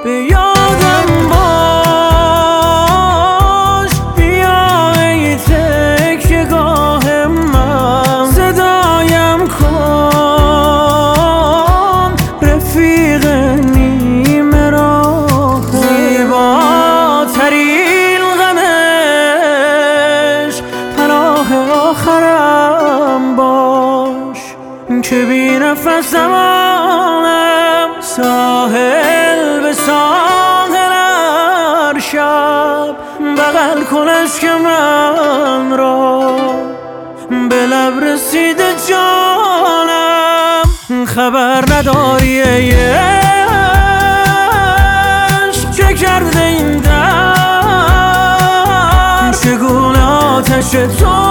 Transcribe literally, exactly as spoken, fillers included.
به یادم باش، بیا ای تکیه‌گاه من، صدایم کن رفیق نیمه راه، زیباترین غمش پناه آخرم باش، که بی نفسمانم ساحل به ساحل هر شب، بغل کن عشق من را به لب رسیده جانم، خبر نداری ای عشق چه کرده این در، چگونه آتش تو